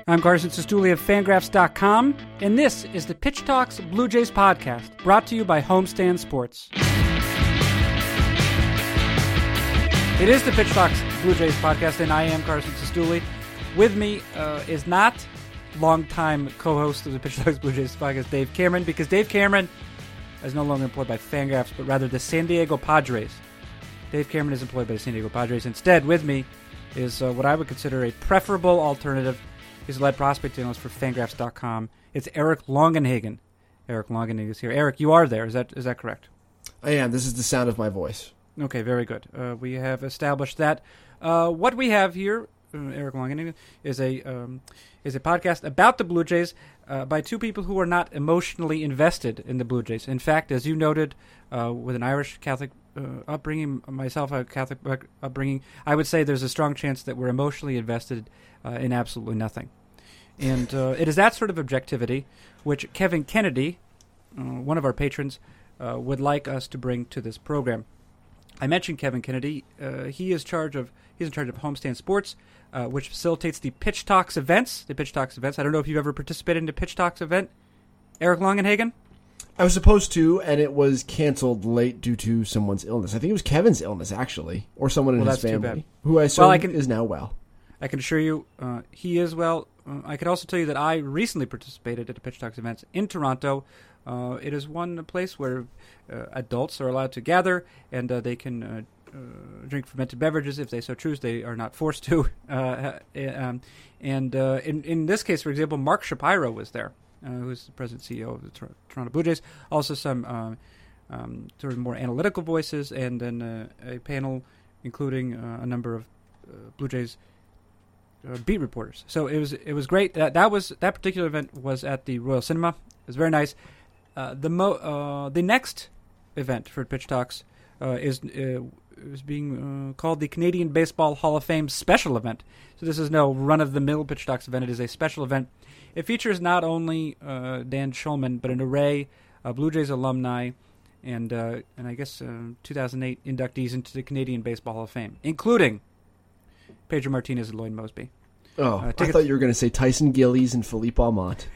I'm Carson Sestouli of Fangraphs.com, and this is the Pitch Talks Blue Jays podcast, brought to you by Homestand Sports. It is the Pitch Talks Blue Jays podcast, and I am Carson Sestouli. With me is not longtime co-host of the Pitch Talks Blue Jays podcast, Dave Cameron, because Dave Cameron is no longer employed by Fangraphs, but rather the San Diego Padres. Dave Cameron is employed by the San Diego Padres. Instead, with me is what I would consider a preferable alternative. He's the lead prospect analyst for Fangraphs.com. It's Eric Longenhagen. Eric Longenhagen is here. Eric, you are there. Is that correct? I am. This is the sound of my voice. Okay, very good. We have established that. What we have here, Eric Longenhagen, is a podcast about the Blue Jays by two people who are not emotionally invested in the Blue Jays. In fact, as you noted, with an Irish Catholic upbringing, myself a Catholic upbringing, I would say there's a strong chance that we're emotionally invested in absolutely nothing. And it is that sort of objectivity which Kevin Kennedy, one of our patrons, would like us to bring to this program. I mentioned Kevin Kennedy. He's in charge of Homestand Sports, which facilitates the Pitch Talks events. I don't know if you've ever participated in a Pitch Talks event. Eric Longenhagen? I was supposed to, and it was canceled late due to someone's illness. I think it was Kevin's illness, actually, or someone in his family, who I assume is now well. I can assure you he is well. I can also tell you that I recently participated at the Pitch Talks events in Toronto. It is one place where adults are allowed to gather, and they can drink fermented beverages if they so choose. They are not forced to. In this case, for example, Mark Shapiro was there, who's the president and CEO of the Toronto Blue Jays. Also some sort of more analytical voices, and then a panel including a number of Blue Jays beat reporters. So it was great. That particular event was at the Royal Cinema. It was very nice. The next event for Pitch Talks is being called the Canadian Baseball Hall of Fame Special Event. So this is no run-of-the-mill Pitch Talks event. It is a special event. It features not only Dan Shulman, but an array of Blue Jays alumni and I guess 2008 inductees into the Canadian Baseball Hall of Fame, including Pedro Martinez and Lloyd Moseby. Oh, I thought you were going to say Tyson Gillies and Philippe Almont.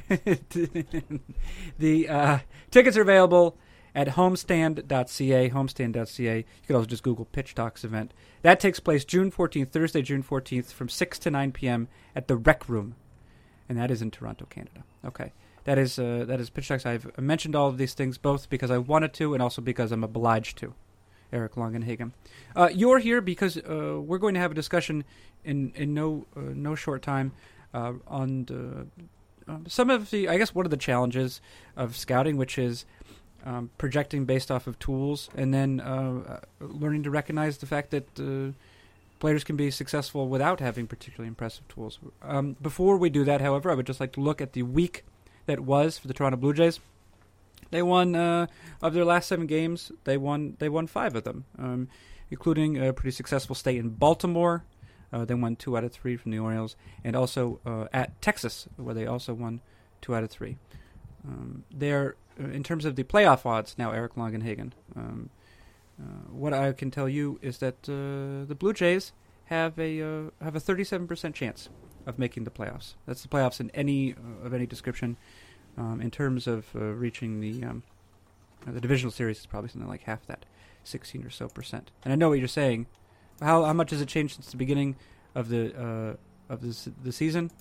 The tickets are available at homestand.ca, homestand.ca. You could also just Google Pitch Talks event. That takes place Thursday, June 14th, from 6 to 9 p.m. at the Rec Room, and that is in Toronto, Canada. Okay, that is Pitch Talks. I've mentioned all of these things both because I wanted to and also because I'm obliged to. Eric Longenhagen. You're here because we're going to have a discussion in no short time on some of the, I guess, one of the challenges of scouting, which is projecting based off of tools, and then learning to recognize the fact that players can be successful without having particularly impressive tools. Before we do that, however, I would just like to look at the week that was for the Toronto Blue Jays. They won of their last 7 games. They won 5 of them, including a pretty successful stay in Baltimore. They won 2 out of 3 from the Orioles, and also at Texas, where they also won 2 out of 3. They're in terms of the playoff odds now, Eric Longenhagen. What I can tell you is that the Blue Jays have a 37% chance of making the playoffs. That's the playoffs in any description. In terms of reaching the divisional series, is probably something like half that, 16 or so percent. And I know what you're saying. How much has it changed since the beginning of the season?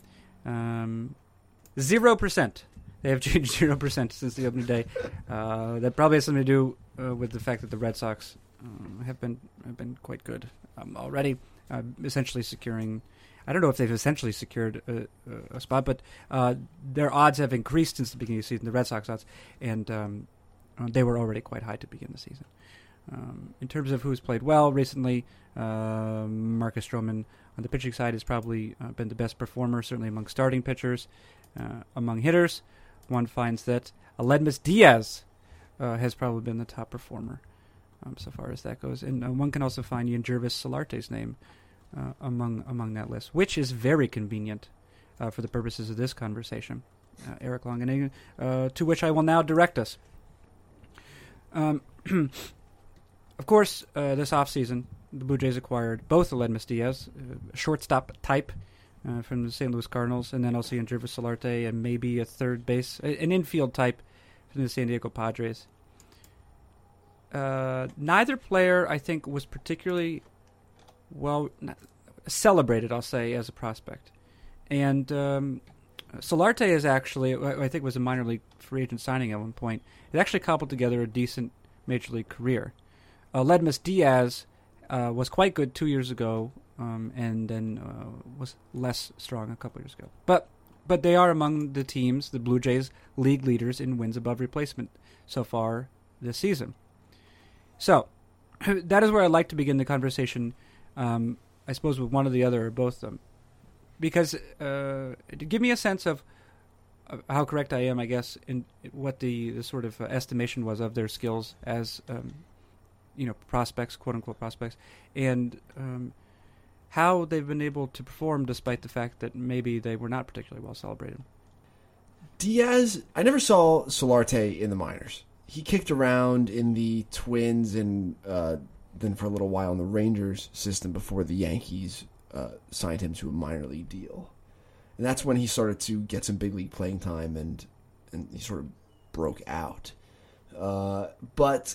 0%. They have changed 0% since the opening day. That probably has something to do with the fact that the Red Sox have been quite good already, essentially securing. I don't know if they've essentially secured a spot, but their odds have increased since the beginning of the season, the Red Sox odds, and they were already quite high to begin the season. In terms of who's played well recently, Marcus Stroman on the pitching side has probably been the best performer, certainly among starting pitchers. Among hitters, one finds that Aledmys Diaz has probably been the top performer so far as that goes. And one can also find Yangervis Solarte's name among that list, which is very convenient for the purposes of this conversation. Eric Longenhagen, to which I will now direct us. Of course, this offseason, the Blue Jays acquired both Aledmys Diaz, shortstop type, from the St. Louis Cardinals, and then also Yangervis Solarte, and maybe a third base, an infield type from the San Diego Padres. Neither player, I think, was particularly well celebrated, I'll say, as a prospect. And Solarte is actually, I think, was a minor league free agent signing at one point. It actually cobbled together a decent major league career. Ledmus Diaz was quite good 2 years ago, and then was less strong a couple years ago. But they are among the teams, the Blue Jays, league leaders in wins above replacement so far this season. So that is where I'd like to begin the conversation, I suppose, with one or the other or both of them. Because to give me a sense of how correct I am, I guess, in what the sort of estimation was of their skills as prospects, quote-unquote prospects, and how they've been able to perform despite the fact that maybe they were not particularly well celebrated. Diaz, I never saw Solarte in the minors. He kicked around in the Twins and then for a little while in the Rangers system before the Yankees signed him to a minor league deal. And that's when he started to get some big league playing time and he sort of broke out. But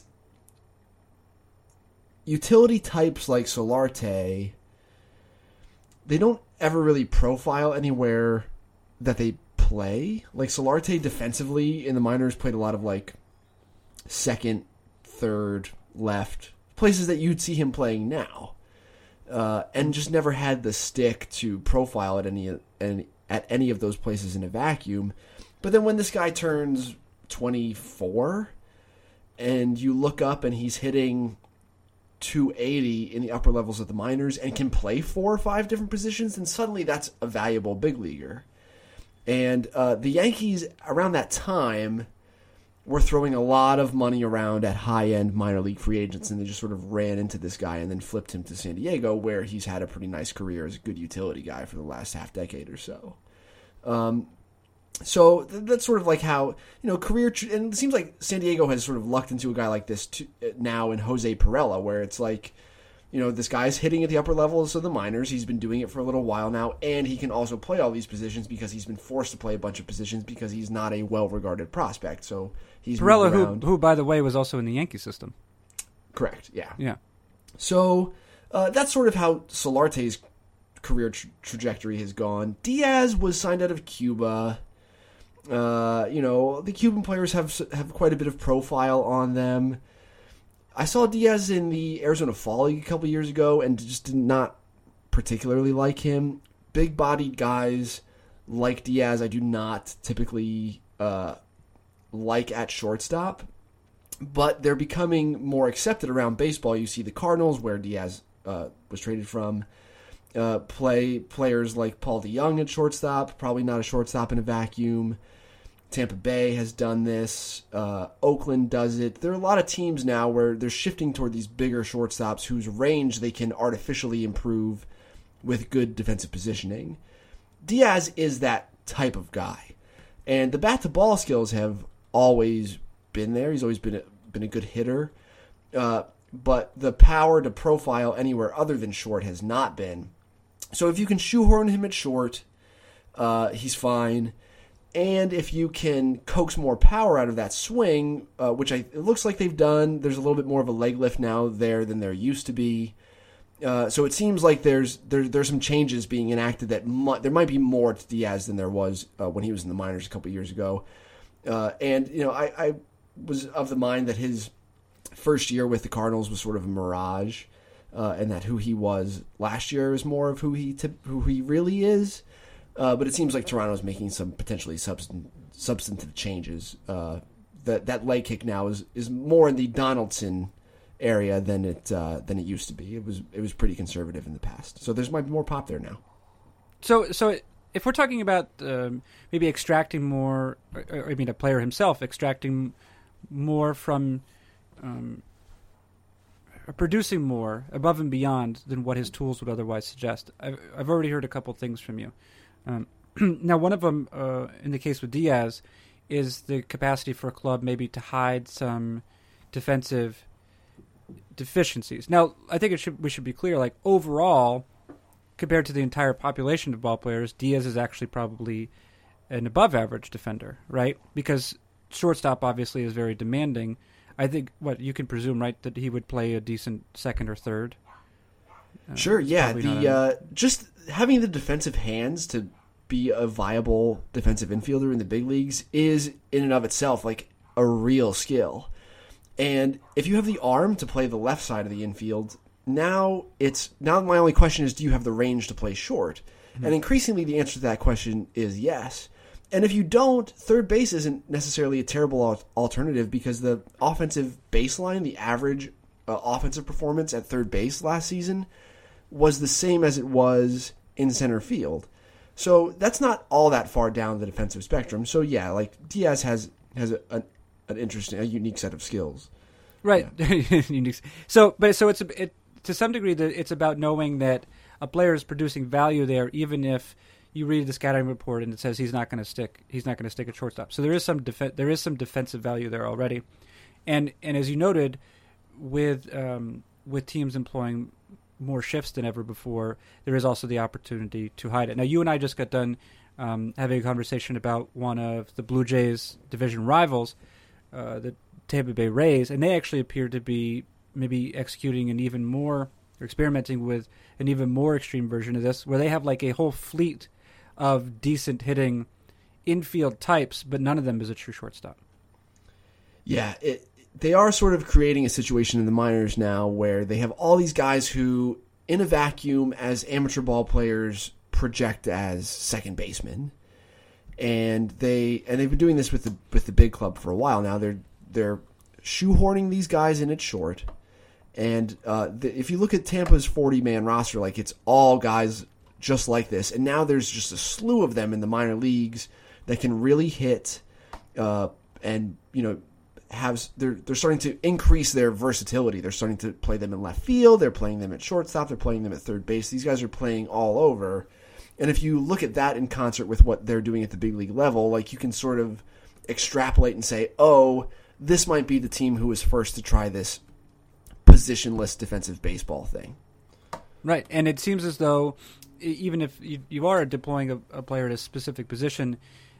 utility types like Solarte, they don't ever really profile anywhere that they play. Like Solarte defensively in the minors played a lot of like second, third, left, places that you'd see him playing now. And just never had the stick to profile at any of those places in a vacuum. But then when this guy turns 24 and you look up and he's hitting 280 in the upper levels of the minors and can play 4 or 5 different positions, then suddenly that's a valuable big leaguer. And the Yankees around that time were throwing a lot of money around at high-end minor league free agents, and they just sort of ran into this guy and then flipped him to San Diego, where he's had a pretty nice career as a good utility guy for the last half-decade or so. So that's sort of like how, career... And it seems like San Diego has sort of lucked into a guy like this now in Jose Pirela, where it's like, this guy's hitting at the upper levels of the minors. He's been doing it for a little while now, and he can also play all these positions because he's been forced to play a bunch of positions because he's not a well-regarded prospect. So he's Pirela, who, by the way, was also in the Yankee system. Correct, yeah. Yeah. So that's sort of how Solarte's career trajectory has gone. Diaz was signed out of Cuba. The Cuban players have quite a bit of profile on them. I saw Diaz in the Arizona Fall League a couple years ago and just did not particularly like him. Big-bodied guys like Diaz I do not typically like at shortstop, but they're becoming more accepted around baseball. You see the Cardinals, where Diaz was traded from, players like Paul DeJong at shortstop, probably not a shortstop in a vacuum. Tampa Bay has done this. Oakland does it. There are a lot of teams now where they're shifting toward these bigger shortstops whose range they can artificially improve with good defensive positioning. Diaz is that type of guy. And the bat-to-ball skills have always been there. He's always been a good hitter. But the power to profile anywhere other than short has not been. So if you can shoehorn him at short, he's fine. And if you can coax more power out of that swing, which it looks like they've done, there's a little bit more of a leg lift now there than there used to be. So it seems like there's some changes being enacted that there might be more to Diaz than there was when he was in the minors a couple years ago. I was of the mind that his first year with the Cardinals was sort of a mirage, and that who he was last year is more of who he really is. But it seems like Toronto's making some potentially substantive changes. That leg kick now is more in the Donaldson area than it used to be. It was pretty conservative in the past. So there's might be more pop there now. So if we're talking about maybe extracting more, a player himself extracting more from, producing more above and beyond than what his tools would otherwise suggest, I've already heard a couple things from you. Now, one of them, in the case with Diaz, is the capacity for a club maybe to hide some defensive deficiencies. Now, I think we should be clear. Like overall, compared to the entire population of ball players, Diaz is actually probably an above-average defender, right? Because shortstop obviously is very demanding. I think what you can presume, right, that he would play a decent second or third. Sure, yeah. Just having the defensive hands to be a viable defensive infielder in the big leagues is in and of itself like a real skill. And if you have the arm to play the left side of the infield, now my only question is, do you have the range to play short? Mm-hmm. And increasingly the answer to that question is yes. And if you don't, third base isn't necessarily a terrible alternative, because the offensive baseline, the average offensive performance at third base last season was the same as it was in center field. So that's not all that far down the defensive spectrum. So yeah, like Diaz has an interesting, a unique set of skills. Right. Yeah. Unique. So to some degree, it's about knowing that a player is producing value there, even if you read the scouting report and it says he's not going to stick at shortstop. So there is some defensive value there already, and as you noted, with teams employing more shifts than ever before, there is also the opportunity to hide it. Now, you and I just got done having a conversation about one of the Blue Jays' division rivals, the Tampa Bay Rays, and they actually appear to be maybe executing an even more, or experimenting with an even more extreme version of this, where they have like a whole fleet of decent hitting infield types, but none of them is a true shortstop. Yeah, they are sort of creating a situation in the minors now where they have all these guys who, in a vacuum, as amateur ball players, project as second basemen, and they've been doing this with the big club for a while now. They're shoehorning these guys in at short, and if you look at Tampa's 40-man roster, like, it's all guys just like this, and now there's just a slew of them in the minor leagues that can really hit, and they're starting to increase their versatility. They're starting to play them in left field. They're playing them at shortstop. They're playing them at third base. These guys are playing all over. And if you look at that in concert with what they're doing at the big league level, like, you can sort of extrapolate and say, oh, this might be the team who was first to try this positionless defensive baseball thing. Right. And it seems as though even if you are deploying a player at a specific position,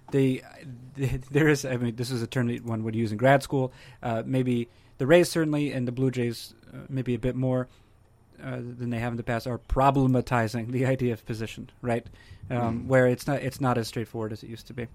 there is, I mean, this is a term that one would use in grad school. Maybe the Rays certainly, and the Blue Jays maybe a bit more than they have in the past, are problematizing the idea of position, right? Where it's not as straightforward as it used to be.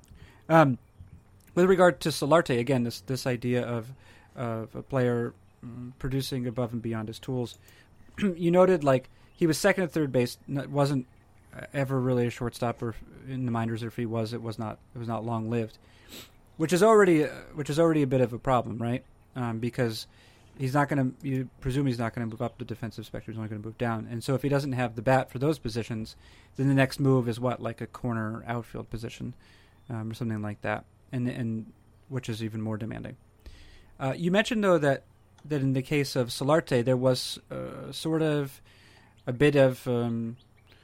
With regard to Solarte, again, this idea of a player producing above and beyond his tools, you noted like he was second at third base, wasn't ever really a shortstop, or in the minors, or if he was, it was not long lived, which is already a bit of a problem, right? Because he's not going to, you presume he's not going to move up the defensive spectrum, he's only going to move down, and so if he doesn't have the bat for those positions, then the next move is like a corner outfield position, or something like that, and which is even more demanding. You mentioned though that in the case of Solarte, there was sort of a bit of an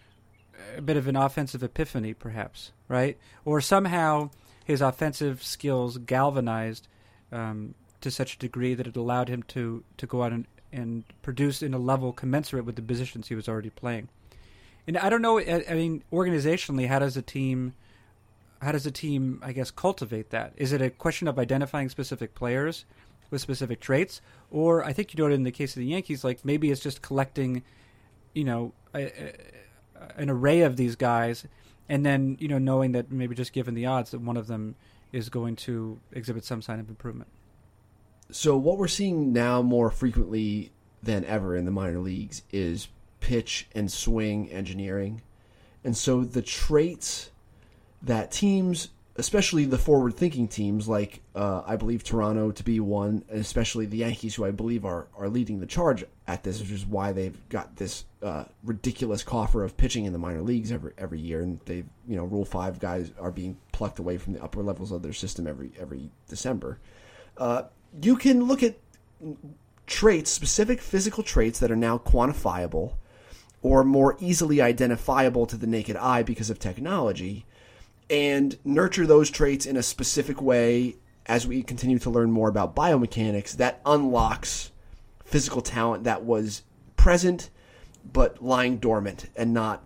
offensive epiphany, perhaps, right? Or somehow his offensive skills galvanized to such a degree that it allowed him to go out and produce in a level commensurate with the positions he was already playing. And I don't know, I mean, organizationally, how does a team, I guess, cultivate that? Is it a question of identifying specific players with specific traits? Or I think you noted in the case of the Yankees, like maybe it's just collecting, an array of these guys, and then, knowing that maybe just given the odds that one of them is going to exhibit some sign of improvement. So what we're seeing now more frequently than ever in the minor leagues is pitch and swing engineering. And so the traits that teams, especially the forward-thinking teams like I believe Toronto to be one, and especially the Yankees, who I believe are leading the charge at this, which is why they've got this ridiculous coffer of pitching in the minor leagues every year, and they, Rule 5 guys are being plucked away from the upper levels of their system every December. You can look at traits, specific physical traits that are now quantifiable or more easily identifiable to the naked eye because of technology, and nurture those traits in a specific way as we continue to learn more about biomechanics that unlocks physical talent that was present but lying dormant and not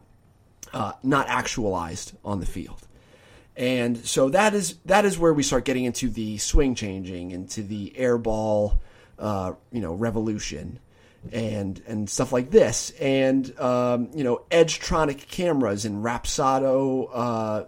actualized on the field. And so that is where we start getting into the swing changing, into the air ball, revolution, and stuff like this, and Edgetronic cameras and Rapsodo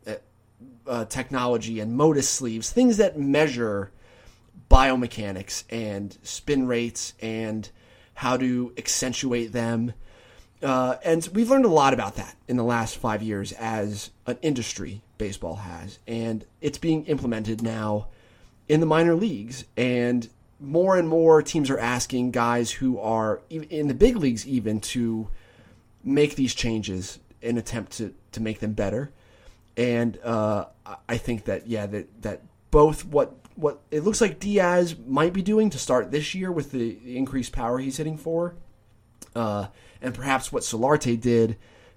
technology and Modus sleeves, things that measure biomechanics and spin rates and how to accentuate them. And we've learned a lot about that in the last 5 years as an industry, baseball has. And it's being implemented now in the minor leagues. And more teams are asking guys who are in the big leagues even to make these changes in attempt to make them better. And I think that, that both what it looks like Diaz might be doing to start this year with the increased power he's hitting for, and perhaps what Solarte did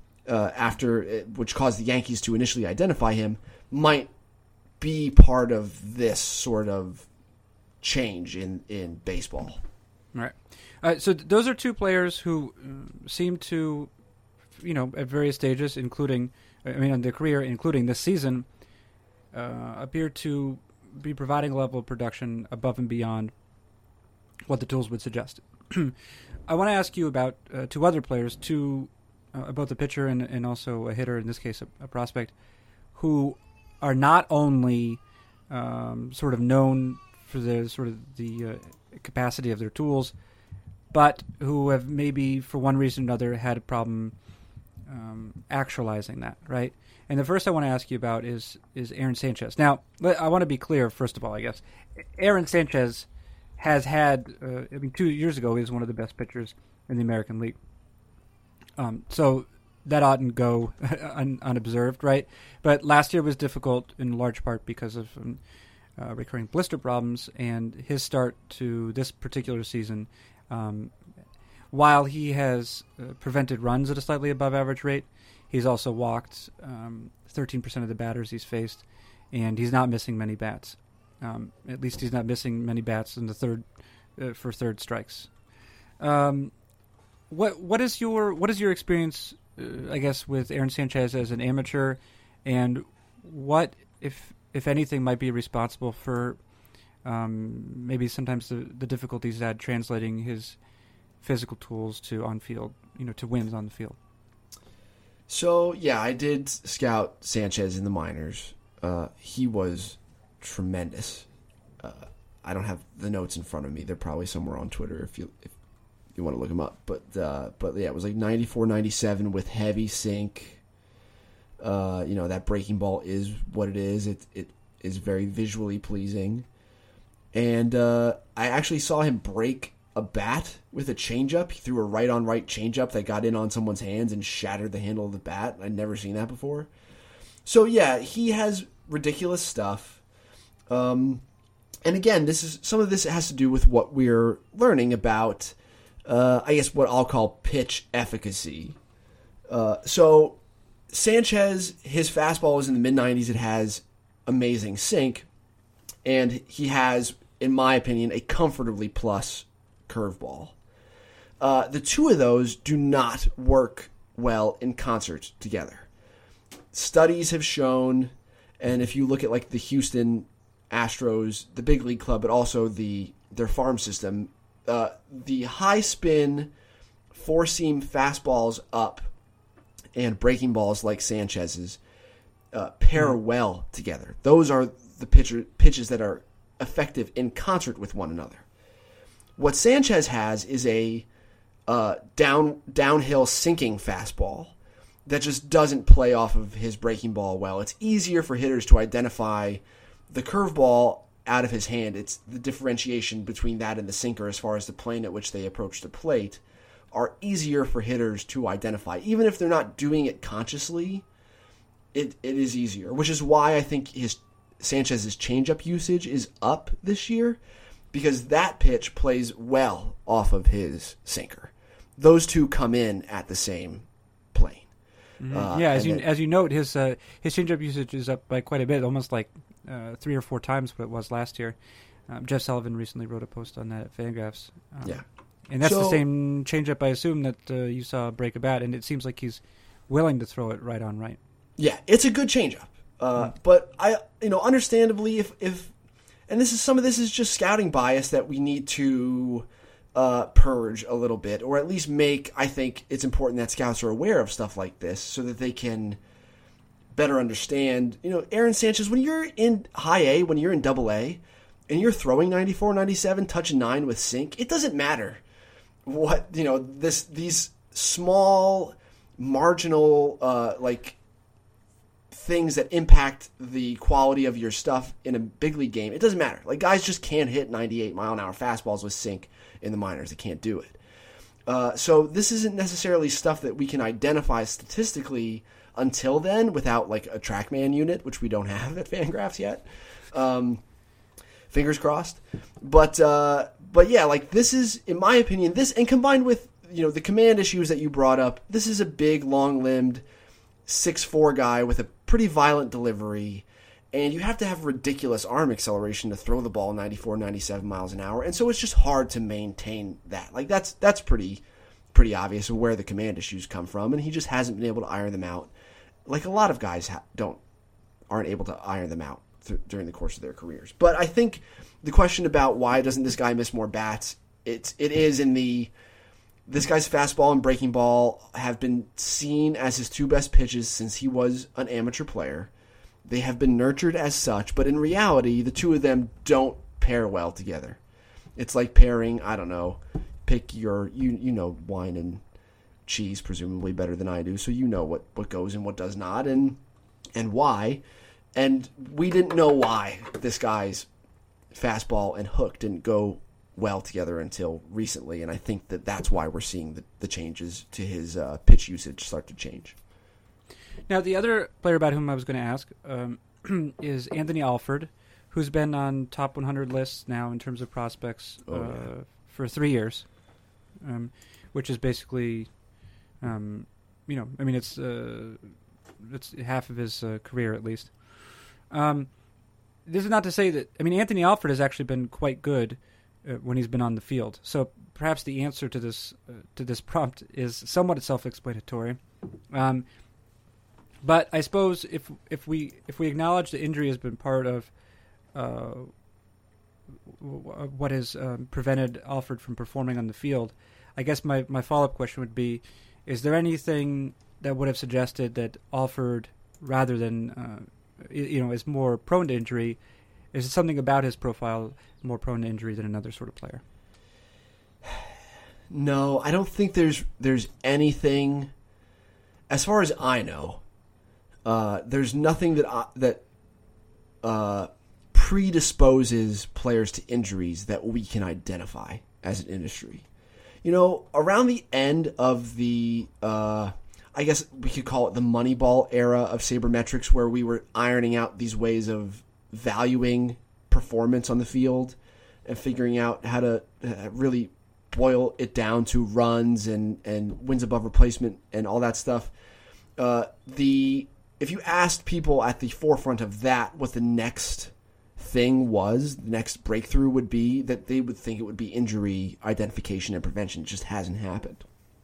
which caused the Yankees to initially identify him, might be part of this sort of change in baseball. Right. So those are two players who seem to, at various stages, in their career, including this season, appear to be providing a level of production above and beyond what the tools would suggest. I want to ask you about two other players, both a pitcher and also a hitter, in this case a prospect, who are not only sort of known for the capacity of their tools, but who have maybe for one reason or another had a problem actualizing that, right? And the first I want to ask you about is Aaron Sanchez. Now, I want to be clear, first of all, I guess. Aaron Sanchez has had, 2 years ago, he was one of the best pitchers in the American League. So that oughtn't go unobserved, right? But last year was difficult in large part because of recurring blister problems, and his start to this particular season, while he has prevented runs at a slightly above average rate, he's also walked 13% of the batters he's faced, and he's not missing many bats. At least he's not missing many bats in the third strikes. What is your experience, I guess, with Aaron Sanchez as an amateur, and what, if anything, might be responsible for maybe sometimes the difficulties at translating his physical tools to on-field, to wins on the field? So, yeah, I did scout Sanchez in the minors. He was tremendous. I don't have the notes in front of me. They're probably somewhere on Twitter if you want to look him up. But yeah, it was like 94, 97 with heavy sink. That breaking ball is what it is. It is very visually pleasing. And I actually saw him break a bat with a changeup. He threw a right-on-right changeup that got in on someone's hands and shattered the handle of the bat. I'd never seen that before. So yeah, he has ridiculous stuff. And again, some of this has to do with what we're learning about, I guess what I'll call pitch efficacy. So Sanchez, his fastball is in the mid-90s. It has amazing sink, and he has, in my opinion, a comfortably plus curveball. The two of those do not work well in concert together. Studies have shown, and if you look at like the Houston Astros, the big league club, but also their farm system, the high spin four-seam fastballs up and breaking balls like Sanchez's pair well together. Those are the pitches that are effective in concert with one another. What Sanchez has is a downhill sinking fastball that just doesn't play off of his breaking ball well. It's easier for hitters to identify the curveball out of his hand. It's the differentiation between that and the sinker as far as the plane at which they approach the plate are easier for hitters to identify. Even if they're not doing it consciously, it is easier, which is why I think Sanchez's changeup usage is up this year, because that pitch plays well off of his sinker. Those two come in at the same plane. Mm-hmm. As you note, his changeup usage is up by quite a bit, almost like 3 or 4 times what it was last year. Jeff Sullivan recently wrote a post on that at Fangraphs. And that's the So- same changeup, I assume, that you saw break a bat, and it seems like he's willing to throw it right on right. Yeah, it's a good changeup. But understandably, if and some of this is just scouting bias that we need to purge a little bit, or at least make. I think it's important that scouts are aware of stuff like this so that they can better understand. Aaron Sanchez, when you're in high A, when you're in double A, and you're throwing 94, 97, touching 9 with sink, it doesn't matter what these small marginal things that impact the quality of your stuff in a big league game. It doesn't matter. Like, guys just can't hit 98-mile-an-hour fastballs with sink in the minors. They can't do it. So this isn't necessarily stuff that we can identify statistically until then without like a TrackMan unit, which we don't have at Fangraphs yet. Fingers crossed. But yeah, like, this is, in my opinion, this, and combined with the command issues that you brought up, this is a big, long-limbed 6'4" guy with a pretty violent delivery, and you have to have ridiculous arm acceleration to throw the ball 94, 97 miles an hour, and so it's just hard to maintain that. Like, that's pretty obvious of where the command issues come from, and he just hasn't been able to iron them out. Like, a lot of guys aren't able to iron them out during the course of their careers. But I think the question about why doesn't this guy miss more bats, it is in this guy's fastball and breaking ball have been seen as his two best pitches since he was an amateur player. They have been nurtured as such, but in reality, the two of them don't pair well together. It's like pairing, I don't know, pick your, wine and cheese presumably better than I do, so you know what goes and what does not, and why. And we didn't know why this guy's fastball and hook didn't go well together until recently, and I think that's why we're seeing the changes to his pitch usage start to change. Now, the other player about whom I was going to ask is Anthony Alford, who's been on top 100 lists now in terms of prospects for 3 years, which is basically, it's half of his career at least. This is not to say that, Anthony Alford has actually been quite good when he's been on the field. So perhaps the answer to this prompt is somewhat self-explanatory. But I suppose if we acknowledge the injury has been part of what has prevented Alford from performing on the field, I guess my follow-up question would be: is there anything that would have suggested that Alford, rather than is more prone to injury? Is it something about his profile more prone to injury than another sort of player? No, I don't think there's anything, as far as I know, there's nothing that predisposes players to injuries that we can identify as an industry. Around the end of the, I guess we could call it the Moneyball era of sabermetrics, where we were ironing out these ways of valuing performance on the field and figuring out how to really boil it down to runs and wins above replacement and all that stuff. If you asked people at the forefront of that what the next thing was, the next breakthrough would be, that they would think it would be injury identification and prevention. It just hasn't happened.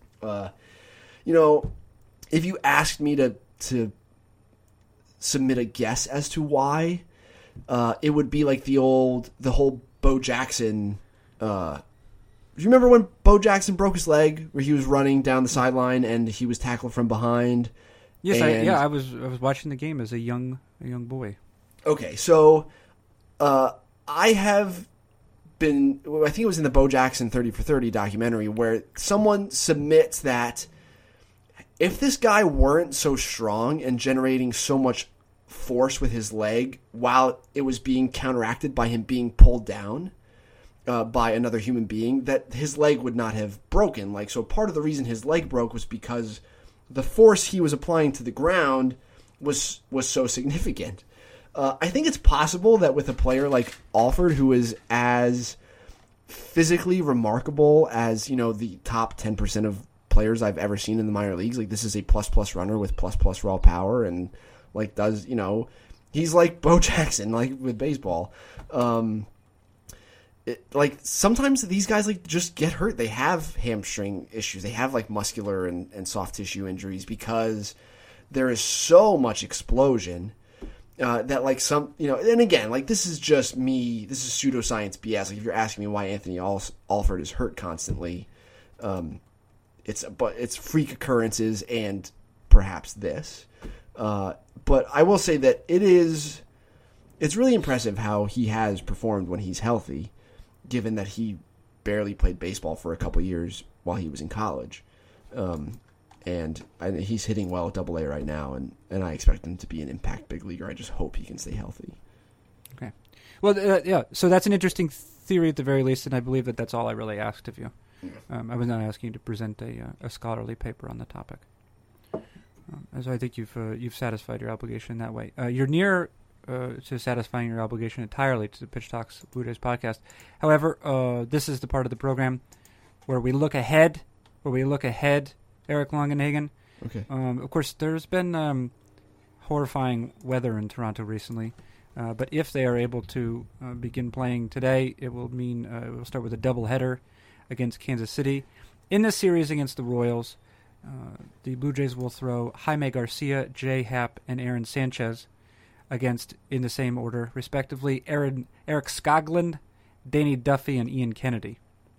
If you asked me to submit a guess as to why, it would be like the whole Bo Jackson. Do you remember when Bo Jackson broke his leg, where he was running down the sideline and he was tackled from behind? Yes, I was watching the game as a young boy. Okay, so I have been. I think it was in the Bo Jackson 30 for 30 documentary, where someone submits that if this guy weren't so strong and generating so much force with his leg while it was being counteracted by him being pulled down by another human being, that his leg would not have broken. So part of the reason his leg broke was because the force he was applying to the ground was so significant. I think it's possible that with a player like Alford, who is as physically remarkable as the top 10% of players I've ever seen in the minor leagues, this is a plus runner with plus raw power, and he's like Bo Jackson, with baseball. like sometimes these guys like just get hurt. They have hamstring issues. They have like muscular and soft tissue injuries because there is so much explosion that like some, and again, like this is just me. This is pseudoscience BS. Like if you're asking me why Anthony Alford is hurt constantly, it's freak occurrences and perhaps this. But I will say that it's really impressive how he has performed when he's healthy, given that he barely played baseball for a couple years while he was in college. And he's hitting well at Double A right now, and I expect him to be an impact big leaguer. I just hope he can stay healthy. Okay. Well, yeah, so that's an interesting theory at the very least, and I believe that that's all I really asked of you. I was not asking you to present a scholarly paper on the topic. So I think you've satisfied your obligation that way. You're near to satisfying your obligation entirely to the Pitch Talks Blue Jays podcast. However, this is the part of the program where we look ahead. Eric Longenhagen. Okay. Of course, there's been horrifying weather in Toronto recently, but if they are able to begin playing today, it will mean we'll start with a doubleheader against Kansas City. In this series against the Royals, the Blue Jays will throw Jaime Garcia, Jay Happ, and Aaron Sanchez against, in the same order, respectively, Eric Skoglund, Danny Duffy, and Ian Kennedy.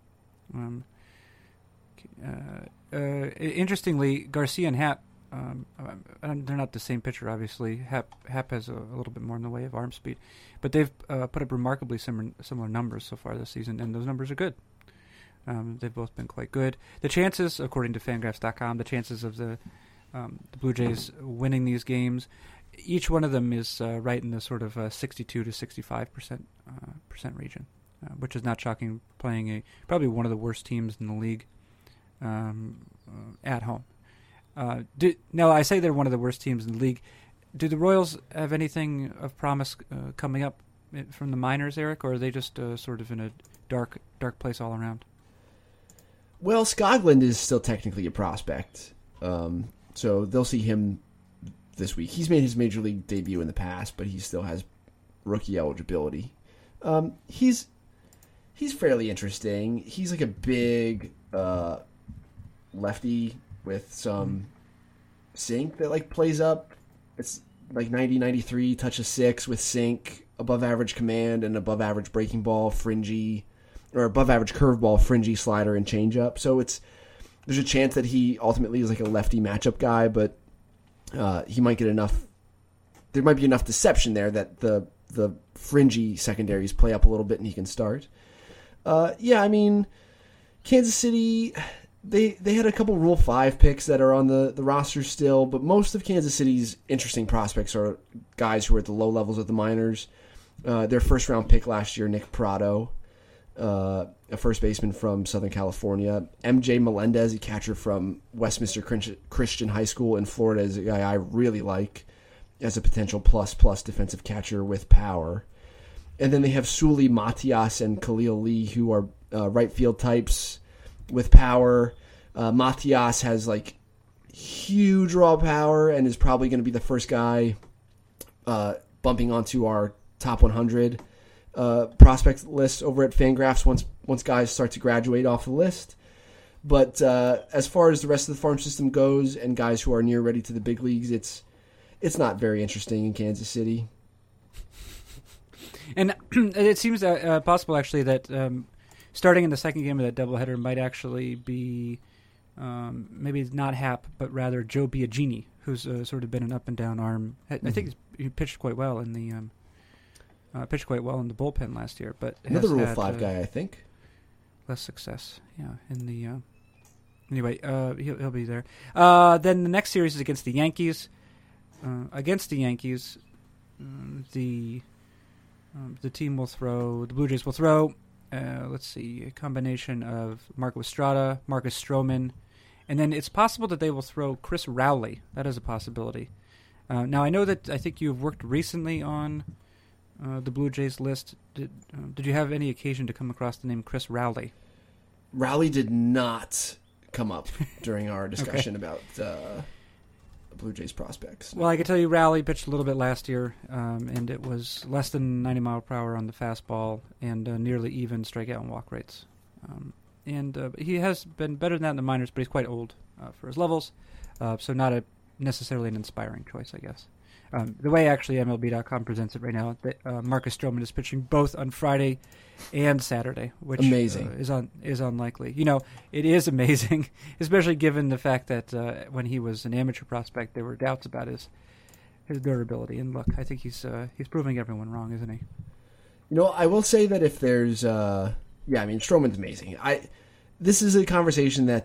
Interestingly, Garcia and Happ, they're not the same pitcher, obviously. Happ has a little bit more in the way of arm speed, but they've put up remarkably similar numbers so far this season, and those numbers are good. They've both been quite good. The chances, according to Fangraphs.com, the chances of the Blue Jays winning these games, each one of them is right in the sort of 62 to 65% region, which is not shocking, playing probably one of the worst teams in the league at home. No, I say they're one of the worst teams in the league. Do the Royals have anything of promise coming up from the minors, Eric, or are they just sort of in a dark place all around? Well, Skoglund is still technically a prospect, so they'll see him this week. He's made his major league debut in the past, but he still has rookie eligibility. He's fairly interesting. He's like a big lefty with some sink that like plays up. It's like 90, 93, touch of 6 with sink, above average command, and above average breaking ball, fringy, or above average curveball, fringy slider, and changeup. So there's a chance that he ultimately is like a lefty matchup guy, but he might get enough. There might be enough deception there that the fringy secondaries play up a little bit and he can start. I mean, Kansas City, they had a couple Rule 5 picks that are on the roster still, but most of Kansas City's interesting prospects are guys who are at the low levels of the minors. Their first-round pick last year, Nick Prado, a first baseman from Southern California. MJ Melendez, a catcher from Westminster Christian High School in Florida, is a guy I really like as a potential plus defensive catcher with power. And then they have Suli Matias and Khalil Lee, who are right field types with power. Matias has like huge raw power and is probably going to be the first guy bumping onto our top 100 prospect list over at Fangraphs once guys start to graduate off the list. But as far as the rest of the farm system goes and guys who are near ready to the big leagues, it's not very interesting in Kansas City. And it seems possible, actually, that starting in the second game of that doubleheader might actually be maybe not Happ, but rather Joe Biagini, who's sort of been an up-and-down arm. I think he pitched quite well in the bullpen last year, but another Rule 5 guy, I think. Less success, in the anyway, he'll be there. Then the next series is against the Yankees. The team will throw. The Blue Jays will throw. Let's see, a combination of Marco Estrada, Marcus Stroman, and then it's possible that they will throw Chris Rowley. That is a possibility. Now I know that I think you've worked recently on the Blue Jays list. Did you have any occasion to come across the name Chris Rowley? Rowley did not come up during our discussion about Blue Jays prospects. Well, I can tell you Raleigh pitched a little bit last year, and it was less than 90 mile per hour on the fastball and nearly even strikeout and walk rates. And he has been better than that in the minors, but he's quite old for his levels, so not necessarily an inspiring choice, I guess. The way actually MLB.com presents it right now, Marcus Stroman is pitching both on Friday and Saturday, which amazing. Is unlikely. It is amazing, especially given the fact that when he was an amateur prospect, there were doubts about his durability. And look, I think he's proving everyone wrong, isn't he? I will say that if there's, Stroman's amazing. This is a conversation that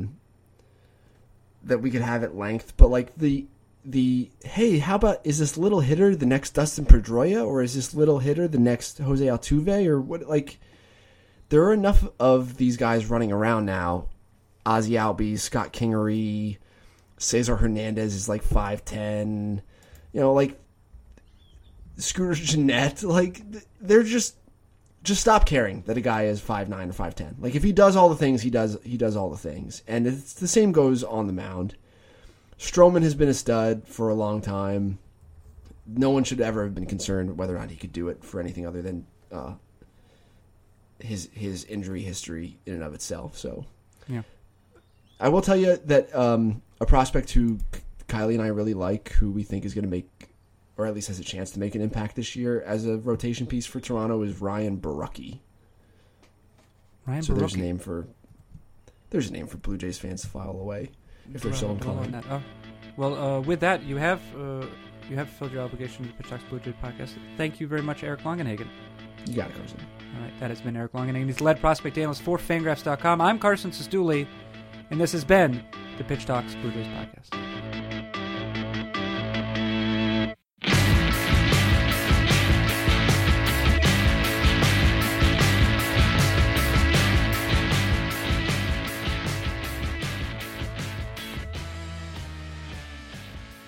that we could have at length, but like hey, how about, is this little hitter the next Dustin Pedroia, or is this little hitter the next Jose Altuve, or what? Like, there are enough of these guys running around now. Ozzie Albies, Scott Kingery, Cesar Hernandez is like 5'10", like Scooter Gennett. Like, they're just stop caring that a guy is 5'9" or 5'10". Like, if he does all the things, he does all the things, and it's the same goes on the mound. Stroman has been a stud for a long time. No one should ever have been concerned whether or not he could do it for anything other than his injury history in and of itself. So, yeah, I will tell you that a prospect who Kylie and I really like, who we think is going to make, or at least has a chance to make an impact this year as a rotation piece for Toronto, is Ryan Borucki. There's a name for Blue Jays fans to file away if they're so inclined. Well, with that, you have fulfilled your obligation to the Pitch Talks Blue Jays podcast. Thank you very much, Eric Longenhagen. You got it, Carson. All right, that has been Eric Longenhagen. He's the lead prospect analyst for Fangraphs.com. I'm Carson Sestouli, and this has been the Pitch Talks Blue Jays podcast.